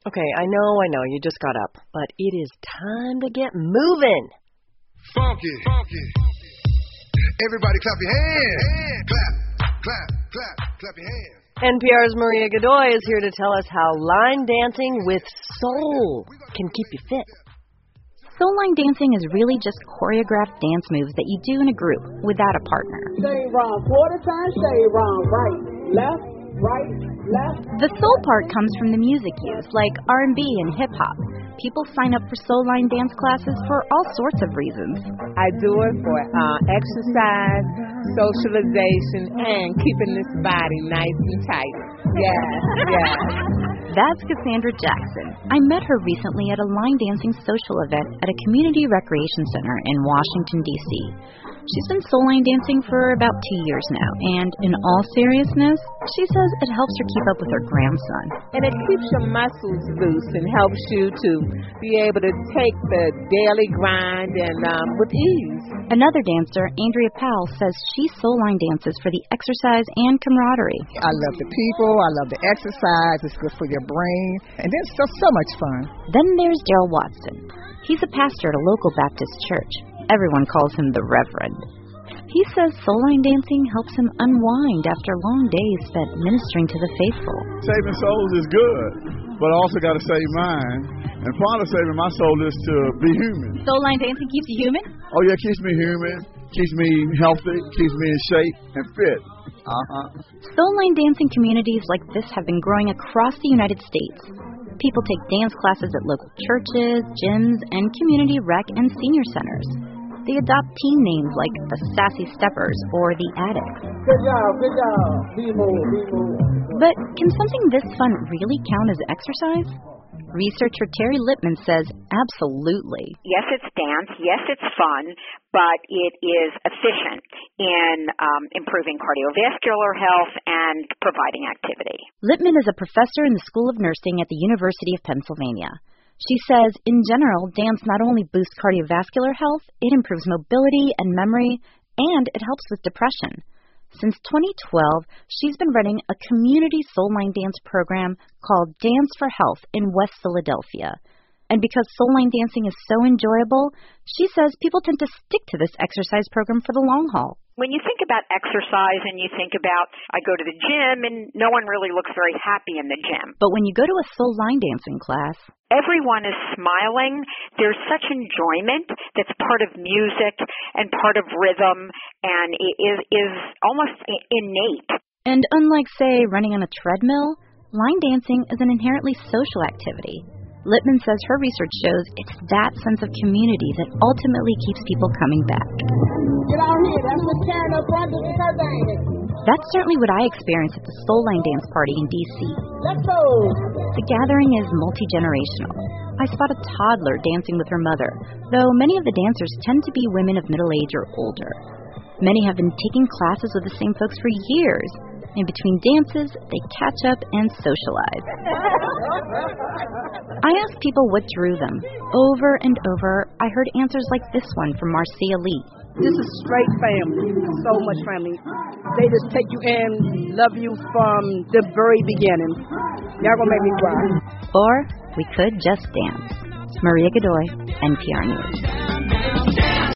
Okay, I know, you just got up, but it is time to get moving. Funky, funky. Everybody clap your hands. Clap, clap, clap, clap your hands. NPR's Maria Godoy is here to tell us how line dancing with soul can keep you fit. Soul line dancing is really just choreographed dance moves that you do in a group without a partner. Shade wrong, quarter time, shade wrong, right, left, right, left. The soul part comes from the music used, like R&B and hip-hop. People sign up for soul line dance classes for all sorts of reasons. I do it for exercise, socialization, and keeping this body nice and tight. Yes. That's Cassandra Jackson. I met her recently at a line dancing social event at a community recreation center in Washington, D.C. She's been soul line dancing for about 2 years now, and in all seriousness, she says it helps her keep up with her grandson. And it keeps your muscles loose and helps you to be able to take the daily grind and with ease. Another dancer, Andrea Powell, says she soul line dances for the exercise and camaraderie. I love the people, I love the exercise, it's good for your brain, and it's just so much fun. Then there's Daryl Watson. He's a pastor at a local Baptist church. Everyone calls him the Reverend. He says soul line dancing helps him unwind after long days spent ministering to the faithful. Saving souls is good, but I also got to save mine. And part of saving my soul is to be human. Soul line dancing keeps you human? Oh, yeah, it keeps me human, keeps me healthy, keeps me in shape and fit. Soul line dancing communities like this have been growing across the United States. People take dance classes at local churches, gyms, and community rec and senior centers. They adopt team names like the Sassy Steppers or the Addicts. Good job. Be more. But can something this fun really count as exercise? Researcher Terry Littman says absolutely. Yes, it's dance. Yes, it's fun, but it is efficient in improving cardiovascular health and providing activity. Littman is a professor in the School of Nursing at the University of Pennsylvania. She says, in general, dance not only boosts cardiovascular health, it improves mobility and memory, and it helps with depression. Since 2012, she's been running a community soul line dance program called Dance for Health in West Philadelphia. And because soul line dancing is so enjoyable, she says people tend to stick to this exercise program for the long haul. When you think about exercise and you think about, I go to the gym and no one really looks very happy in the gym. But when you go to a soul line dancing class, everyone is smiling. There's such enjoyment that's part of music and part of rhythm, and it is almost innate. And unlike, say, running on a treadmill, line dancing is an inherently social activity. Littman says her research shows it's that sense of community that ultimately keeps people coming back. Get out here, that's what's carrying up front of the curtain. That's certainly what I experienced at the Soul Line Dance Party in D.C. Let's go! The gathering is multi-generational. I spot a toddler dancing with her mother, though many of the dancers tend to be women of middle age or older. Many have been taking classes with the same folks for years. In between dances, they catch up and socialize. I asked people what drew them. Over and over, I heard answers like this one from Marcia Lee. This is straight family, so much family. They just take you in, love you from the very beginning. Y'all gonna make me cry. Or we could just dance. Maria Godoy, NPR News.